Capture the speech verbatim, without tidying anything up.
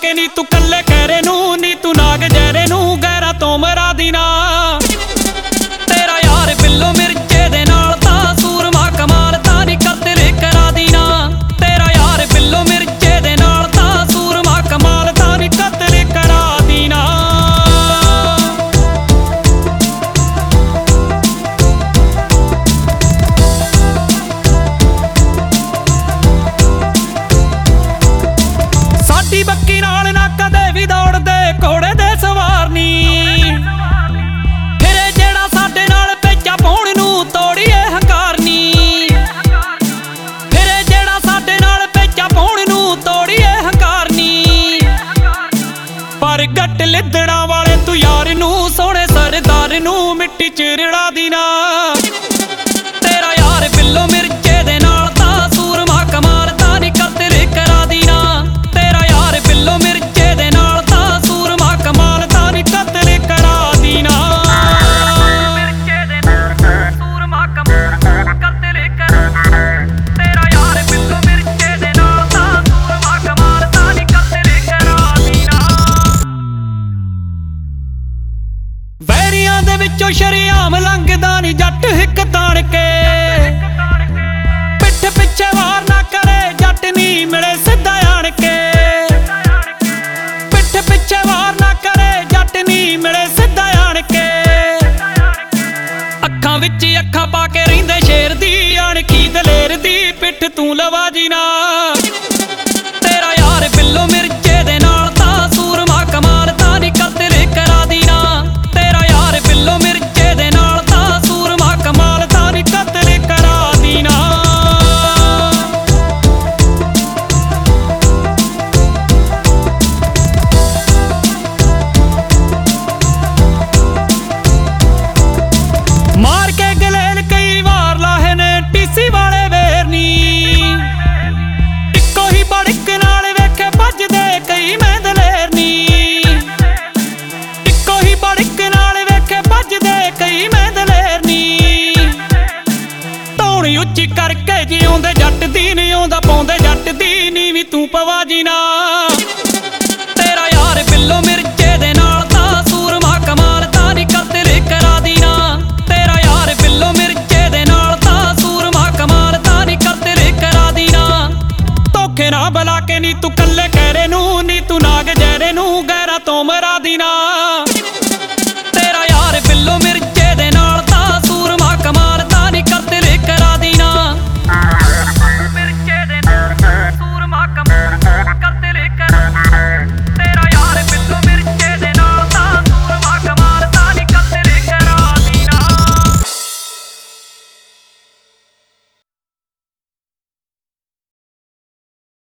के नी तू कल्ले कहरे नू नी तू नाग जहरे नू गैरा तो मरा दी ना। तेरा यार बिल्लो मिर्चे दे नाल तां सूरमा कमाल तां नी कतल करा दी ना। तेरा यार बिल्लो मिर्चे दे नाल तां सूरमा कमाल तां नी कतल करा दी ना। साडी बक्की नाल ना कदे भी दौड़दे घोड़े दे सवार नी। फिरे जेड़ा साडे नाल पेचा पाउण नूं तोड़ीए हंकार नी। फिरे जेड़ा साडे नाल पेचा पाउण नूं तोड़ीए हंकार नी। पर गट लिदड़ा वाले तू यार नूं सोहणे सरदार नूं मिट्टी च रिड़ा दी ना। तेरा यार बिल्लो मिर्चे दे नाल तां सूरमा कमाल तां नी कतल करा दी ना। तेरा यार बिल्लो मिर्चे दे नाल तां सूरमा कमाल तां नी कतल करा दी ना। मिर्चे दे नाल सूरमा कमाल कतल करा। तेरा यार बिल्लो मिर्चे दे नाल तां सूरमा कमाल तां नी कतल करा दी ना। वैरियां दे विचों शरेआम लंघदा नी जट हिक ताण के। पिठ पिछे वार ना करे जट नी मिले सिद्धा आण के। पिठ पिछे वार ना करे जट नी मिले सिद्धा आण के। अखां विच अखां पा के रहिंदे शेर दी अणखी दलेर दी पिठ तू लवा जी ना। तेरा यार बिल्लो मिर्चे दे नाल तां सूरमा कमाल तां नी कतल करा दी ना। तेरा यार बिल्लो मिर्चे दे नाल तां सूरमा कमाल तां नी कतल करा दी ना। मार के गलेल कई वार लाहे ने टीसी वाले वेर नी। इक्को ही बड़क नाल वेखे भजदे कई मैं दलेर नी। इक्को ही बड़क नाल वेखे भजदे कई मैं दलेर नी। धौणी उच्ची करके जिउंदे जट दी नी आउंदा पाउंदे जट दी नी भी तू पवा जी ना।